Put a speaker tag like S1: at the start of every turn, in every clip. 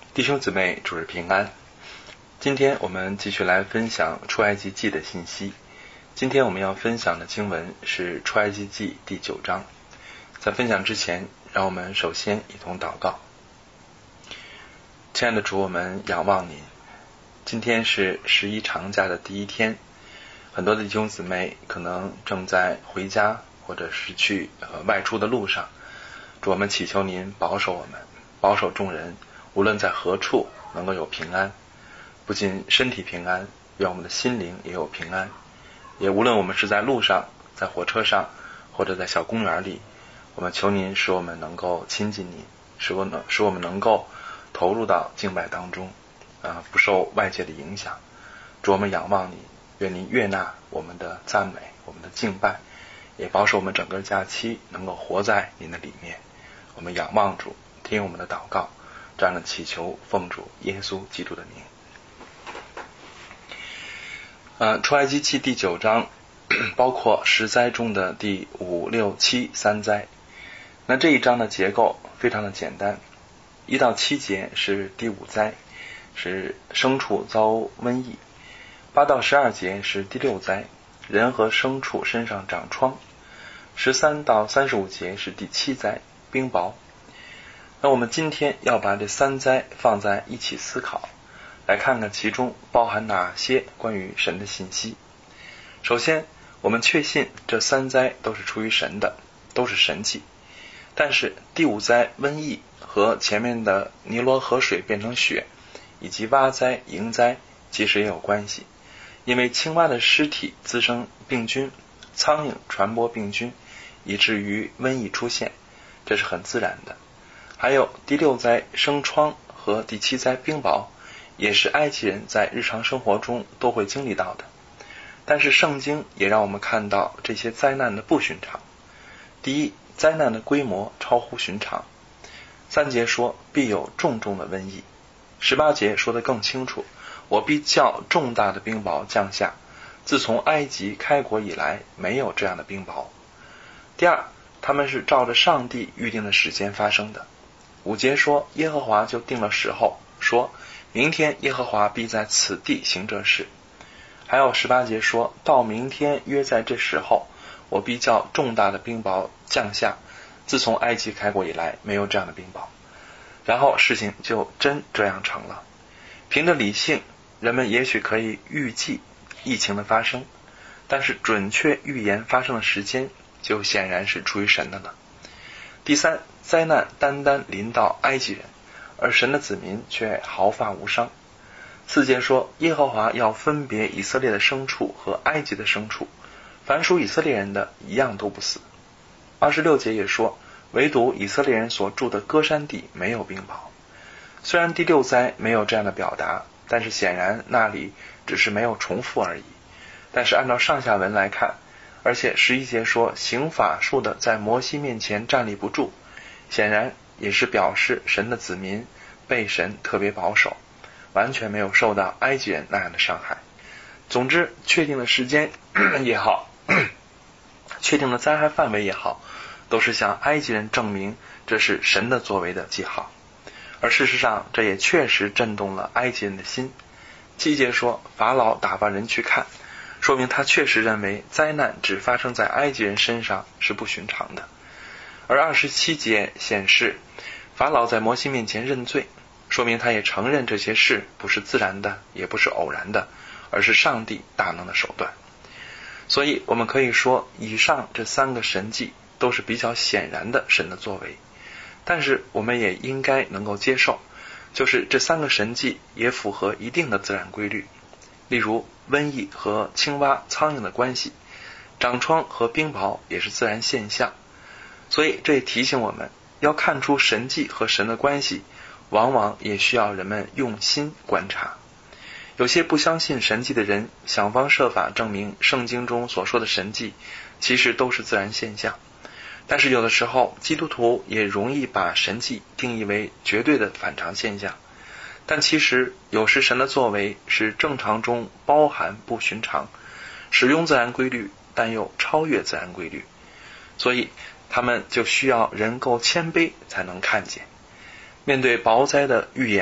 S1: 弟兄姊妹，主日平安。今天我们继续来分享出埃及记的信息。今天我们要分享的经文是出埃及记第9章。在分享之前，让我们首先一同祷告。亲爱的主，我们仰望你。今天是11长假的第一天，很多的弟兄姊妹可能正在回家或者是去外出的路上。主，我们祈求您保守我们，保守众人，无论在何处能够有平安，不仅身体平安，愿我们的心灵也有平安。也无论我们是在路上，在火车上，或者在小公园里，我们求您使我们能够亲近你，使我们能够投入到敬拜当中，不受外界的影响。主，我们仰望你，愿您悦纳我们的赞美，我们的敬拜，也保守我们整个假期能够活在您的里面。我们仰望主，听我们的祷告，这样的祈求奉主耶稣基督的名。出埃及记第9章包括10灾中的第5、6、7三灾。那这一章的结构非常的简单，1到7节是第5灾，是牲畜遭瘟疫；8到12节是第6灾，人和牲畜身上长疮；13到35节是第7灾，冰雹。那我们今天要把这3灾放在一起思考，来看看其中包含哪些关于神的信息。首先，我们确信这3灾都是出于神的，都是神迹。但是第5灾瘟疫和前面的尼罗河水变成血，以及蛙灾、蝇灾其实也有关系，因为青蛙的尸体滋生病菌，苍蝇传播病菌，以至于瘟疫出现，这是很自然的。还有第6灾生疮和第7灾冰雹，也是埃及人在日常生活中都会经历到的。但是圣经也让我们看到这些灾难的不寻常。第一，灾难的规模超乎寻常。3节说必有重重的瘟疫，18节说得更清楚，我必叫重大的冰雹降下，自从埃及开国以来没有这样的冰雹。第二，他们是照着上帝预定的时间发生的。5节说耶和华就定了时候，说明天耶和华必在此地行这事。还有18节说到明天约在这时候，我必叫重大的冰雹降下，自从埃及开国以来没有这样的冰雹。然后事情就真这样成了。凭着理性，人们也许可以预计疫情的发生，但是准确预言发生的时间就显然是出于神的了。第三，灾难单单临到埃及人，而神的子民却毫发无伤。4节说耶和华要分别以色列的牲畜和埃及的牲畜，凡属以色列人的一样都不死。26节也说唯独以色列人所住的歌珊地没有冰雹。虽然第6灾没有这样的表达，但是显然那里只是没有重复而已。但是按照上下文来看，而且11节说行法术的在摩西面前站立不住，显然也是表示神的子民被神特别保守，完全没有受到埃及人那样的伤害。总之，确定的时间也好，确定的灾害范围也好，都是向埃及人证明这是神的作为的记号。而事实上，这也确实震动了埃及人的心。7节说法老打发人去看，说明他确实认为灾难只发生在埃及人身上是不寻常的。而27节显示法老在摩西面前认罪，说明他也承认这些事不是自然的，也不是偶然的，而是上帝大能的手段。所以我们可以说以上这3个神迹都是比较显然的神的作为，但是我们也应该能够接受，就是这3个神迹也符合一定的自然规律。例如瘟疫和青蛙、苍蝇的关系，长疮和冰雹也是自然现象。所以这也提醒我们要看出神迹和神的关系，往往也需要人们用心观察。有些不相信神迹的人想方设法证明圣经中所说的神迹其实都是自然现象，但是有的时候基督徒也容易把神迹定义为绝对的反常现象。但其实有时神的作为是正常中包含不寻常，使用自然规律但又超越自然规律，所以他们就需要人够谦卑才能看见。面对雹灾的预言，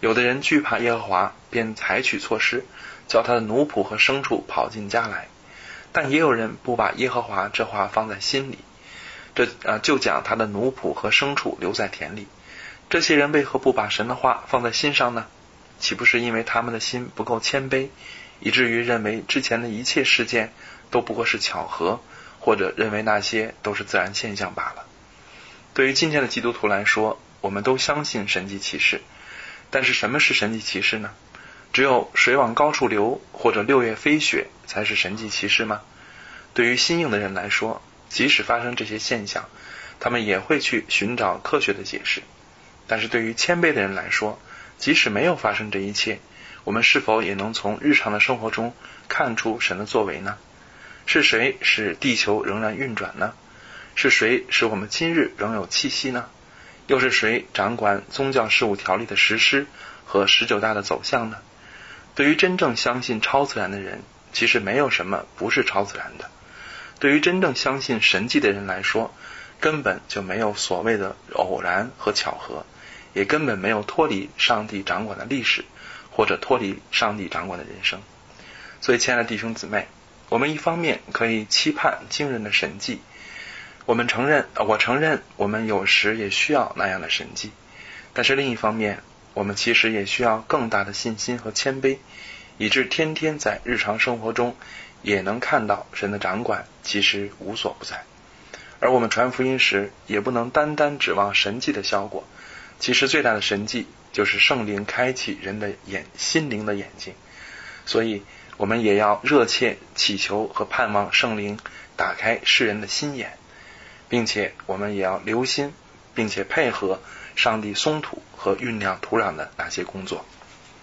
S1: 有的人惧怕耶和华，便采取措施，叫他的奴仆和牲畜跑进家来。但也有人不把耶和华这话放在心里，就将他的奴仆和牲畜留在田里。这些人为何不把神的话放在心上呢？岂不是因为他们的心不够谦卑，以至于认为之前的一切事件都不过是巧合，或者认为那些都是自然现象罢了？对于今天的基督徒来说，我们都相信神迹奇事，但是什么是神迹奇事呢？只有水往高处流，或者6月飞雪才是神迹奇事吗？对于心硬的人来说，即使发生这些现象，他们也会去寻找科学的解释。但是对于谦卑的人来说，即使没有发生这一切，我们是否也能从日常的生活中看出神的作为呢？是谁使地球仍然运转呢？是谁使我们今日仍有气息呢？又是谁掌管宗教事务条例的实施和19大的走向呢？对于真正相信超自然的人，其实没有什么不是超自然的。对于真正相信神迹的人来说，根本就没有所谓的偶然和巧合，也根本没有脱离上帝掌管的历史，或者脱离上帝掌管的人生。所以亲爱的弟兄姊妹，我们一方面可以期盼惊人的神迹，我承认我们有时也需要那样的神迹，但是另一方面，我们其实也需要更大的信心和谦卑，以致天天在日常生活中也能看到神的掌管其实无所不在。而我们传福音时，也不能单单指望神迹的效果，其实最大的神迹就是圣灵开启人的心灵的眼睛。所以我们也要热切祈求和盼望圣灵打开世人的心眼，并且我们也要留心并且配合上帝松土和酝酿土壤的那些工作。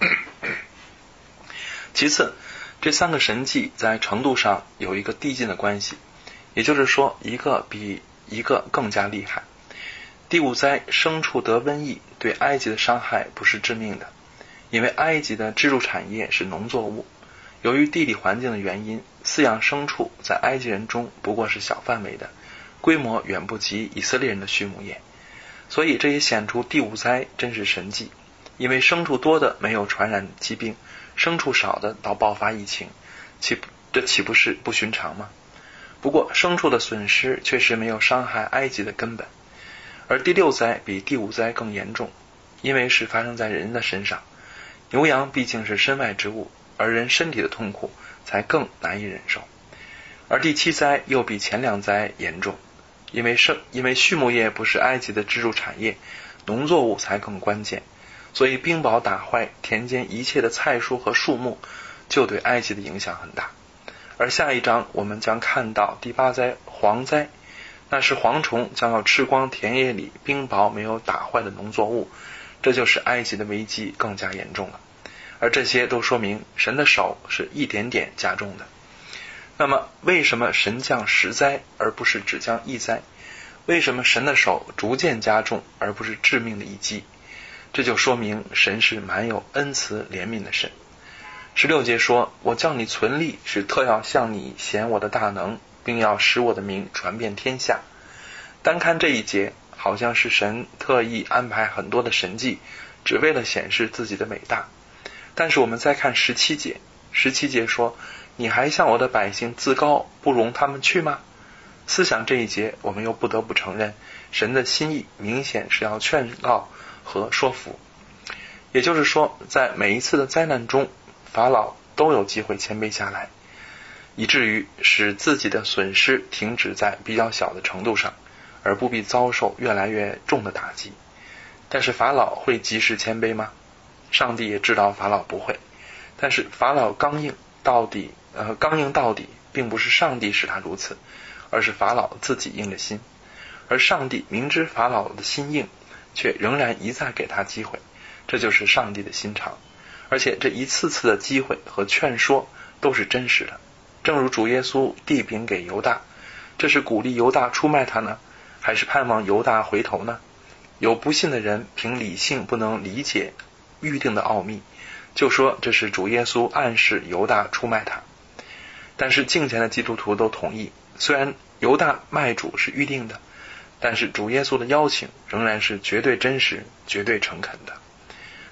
S1: 其次，这3个神迹在程度上有一个递进的关系，也就是说一个比一个更加厉害。第5灾牲畜得瘟疫对埃及的伤害不是致命的，因为埃及的支柱产业是农作物，由于地理环境的原因，饲养牲畜在埃及人中不过是小范围的，规模远不及以色列人的畜牧业。所以这也显出第5灾真是神迹，因为牲畜多的没有传染疾病，牲畜少的倒爆发疫情，这岂不是不寻常吗？不过牲畜的损失确实没有伤害埃及的根本。而第6灾比第5灾更严重，因为是发生在人的身上。牛羊毕竟是身外之物，而人身体的痛苦才更难以忍受。而第7灾又比前2灾严重，因为畜牧业不是埃及的支柱产业，农作物才更关键，所以冰雹打坏田间一切的菜蔬和树木，就对埃及的影响很大。而下一章我们将看到第8灾蝗灾，那是蝗虫将要吃光田野里冰雹没有打坏的农作物，这就使埃及的危机更加严重了。而这些都说明神的手是一点点加重的。那么为什么神降10灾而不是只降1灾？为什么神的手逐渐加重而不是致命的一击？这就说明神是满有恩慈怜悯的神。16节说，我叫你存立，是特要向你显我的大能，并要使我的名传遍天下。单看这一节，好像是神特意安排很多的神迹，只为了显示自己的伟大。但是我们再看17节，17节说，你还向我的百姓自高，不容他们去吗？思想这一节，我们又不得不承认，神的心意明显是要劝告和说服。也就是说，在每一次的灾难中，法老都有机会谦卑下来，以至于使自己的损失停止在比较小的程度上，而不必遭受越来越重的打击。但是法老会及时谦卑吗？上帝也知道法老不会，但是法老刚硬到底，并不是上帝使他如此，而是法老自己硬着心。而上帝明知法老的心硬，却仍然一再给他机会，这就是上帝的心肠。而且这一次次的机会和劝说都是真实的，正如主耶稣递饼给犹大，这是鼓励犹大出卖他呢，还是盼望犹大回头呢？有不信的人凭理性不能理解预定的奥秘，就说这是主耶稣暗示犹大出卖他。但是敬虔的基督徒都同意，虽然犹大卖主是预定的，但是主耶稣的邀请仍然是绝对真实、绝对诚恳的。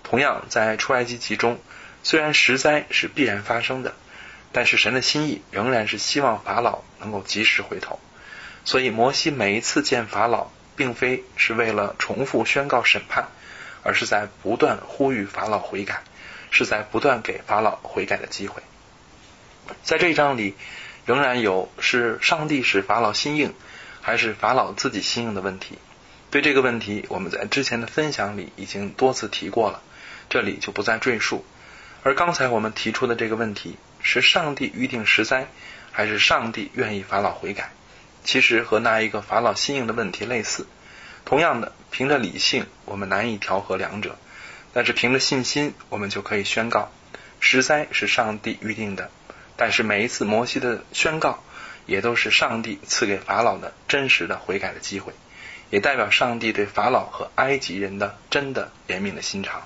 S1: 同样，在出埃及记中，虽然十灾是必然发生的，但是神的心意仍然是希望法老能够及时回头。所以摩西每一次见法老，并非是为了重复宣告审判，而是在不断呼吁法老悔改，是在不断给法老悔改的机会。在这一章里，仍然有是上帝使法老心硬，还是法老自己心硬的问题。对这个问题，我们在之前的分享里已经多次提过了，这里就不再赘述。而刚才我们提出的这个问题，是上帝预定十灾，还是上帝愿意法老悔改，其实和那一个法老心硬的问题类似。同样的，凭着理性我们难以调和两者，但是凭着信心我们就可以宣告，十灾是上帝预定的，但是每一次摩西的宣告也都是上帝赐给法老的真实的悔改的机会，也代表上帝对法老和埃及人的真的怜悯的心肠。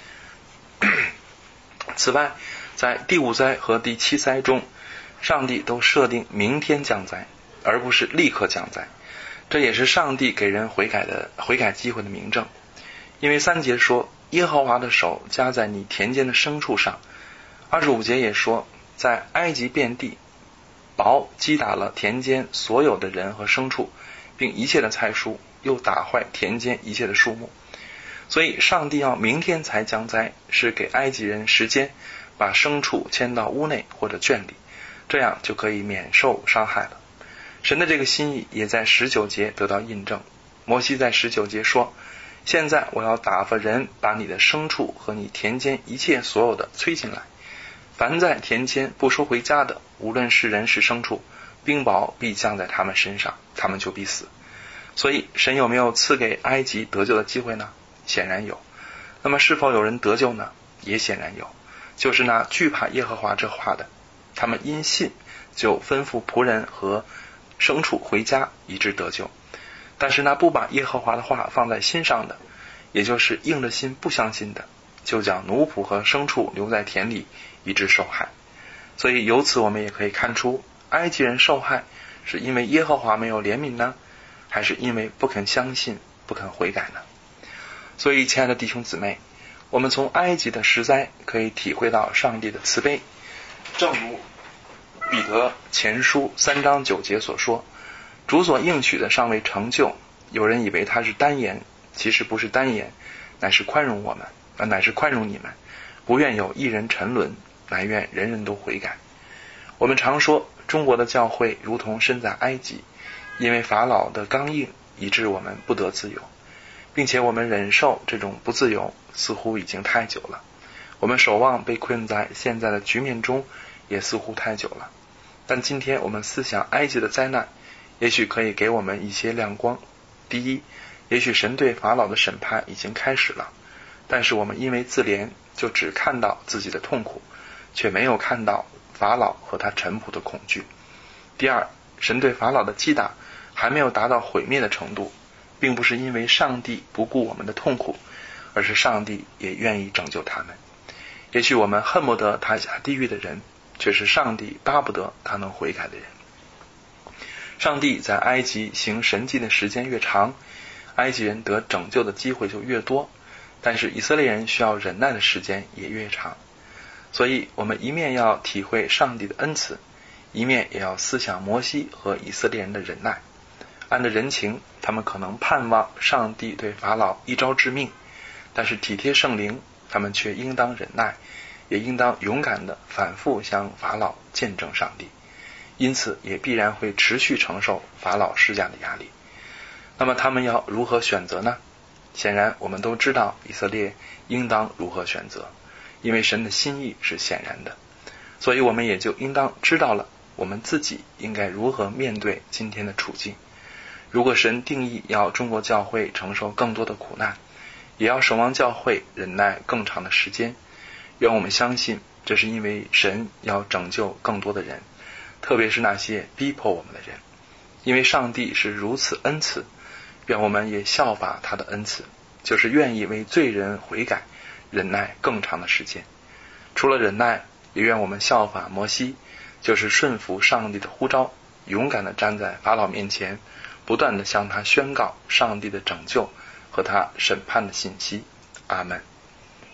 S1: 此外，在第五灾和第七灾中，上帝都设定明天降灾，而不是立刻降灾，这也是上帝给人悔改机会的明证。因为3节说，耶和华的手加在你田间的牲畜上，25节也说，在埃及遍地，雹击打了田间所有的人和牲畜，并一切的菜蔬，又打坏田间一切的树木。所以上帝要明天才降灾，是给埃及人时间把牲畜牵到屋内或者圈里，这样就可以免受伤害了。神的这个心意也在19节得到印证。摩西在19节说，现在我要打发人把你的牲畜和你田间一切所有的催进来，凡在田间不收回家的，无论是人是牲畜，冰雹必降在他们身上，他们就必死。所以神有没有赐给埃及得救的机会呢？显然有。那么是否有人得救呢？也显然有，就是那惧怕耶和华这话的，他们因信就吩咐仆人和牲畜回家，以致得救。但是那不把耶和华的话放在心上的，也就是硬着心不相信的，就将奴仆和牲畜留在田里，以致受害。所以由此我们也可以看出，埃及人受害是因为耶和华没有怜悯呢，还是因为不肯相信，不肯悔改呢？所以亲爱的弟兄姊妹，我们从埃及的十灾可以体会到上帝的慈悲。正如彼得前书3章9节所说，主所应许的尚未成就，有人以为他是单言，其实不是单言，乃是宽容我们，乃是宽容你们，不愿有一人沉沦，乃愿人人都悔改。我们常说中国的教会如同身在埃及，因为法老的刚硬，以致我们不得自由，并且我们忍受这种不自由似乎已经太久了，我们守望被困在现在的局面中也似乎太久了。但今天我们思想埃及的灾难，也许可以给我们一些亮光。第一，也许神对法老的审判已经开始了，但是我们因为自怜，就只看到自己的痛苦，却没有看到法老和他臣仆的恐惧。第二，神对法老的击打还没有达到毁灭的程度，并不是因为上帝不顾我们的痛苦，而是上帝也愿意拯救他们。也许我们恨不得他下地狱的人，却是上帝巴不得他能悔改的人。上帝在埃及行神迹的时间越长，埃及人得拯救的机会就越多，但是以色列人需要忍耐的时间也越长。所以我们一面要体会上帝的恩慈，一面也要思想摩西和以色列人的忍耐。按着人情，他们可能盼望上帝对法老一招致命，但是体贴圣灵，他们却应当忍耐，也应当勇敢地反复向法老见证上帝，因此也必然会持续承受法老施加的压力。那么他们要如何选择呢？显然我们都知道以色列应当如何选择，因为神的心意是显然的，所以我们也就应当知道了我们自己应该如何面对今天的处境。如果神定义要中国教会承受更多的苦难，也要守望教会忍耐更长的时间，愿我们相信这是因为神要拯救更多的人，特别是那些逼迫我们的人。因为上帝是如此恩慈，愿我们也效法他的恩慈，就是愿意为罪人悔改，忍耐更长的时间。除了忍耐，也愿我们效法摩西，就是顺服上帝的呼召，勇敢地站在法老面前，不断地向他宣告上帝的拯救和他审判的信息。阿们。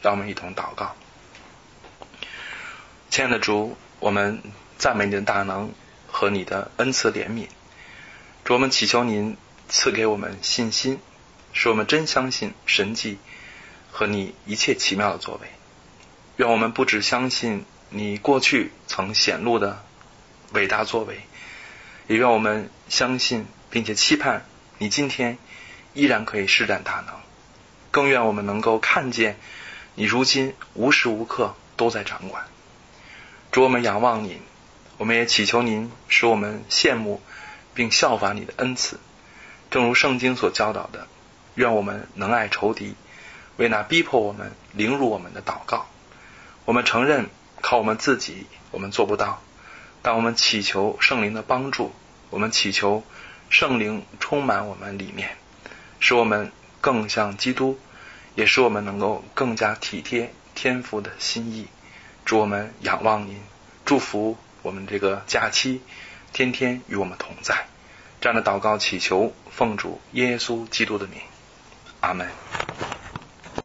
S1: 让我们一同祷告。亲爱的主，我们赞美你的大能和你的恩慈怜悯。主，我们祈求您赐给我们信心，使我们真相信神迹和你一切奇妙的作为。愿我们不只相信你过去曾显露的伟大作为，也愿我们相信并且期盼你今天依然可以施展大能，更愿我们能够看见你如今无时无刻都在掌管。主，我们仰望您，我们也祈求您使我们羡慕并效法你的恩赐，正如圣经所教导的，愿我们能爱仇敌，为那逼迫我们凌辱我们的祷告。我们承认靠我们自己我们做不到，但我们祈求圣灵的帮助，我们祈求圣灵充满我们里面，使我们更像基督，也使我们能够更加体贴天父的心意。主，我们仰望您，祝福我们这个假期天天与我们同在。这样的祷告祈求奉主耶稣基督的名，阿们。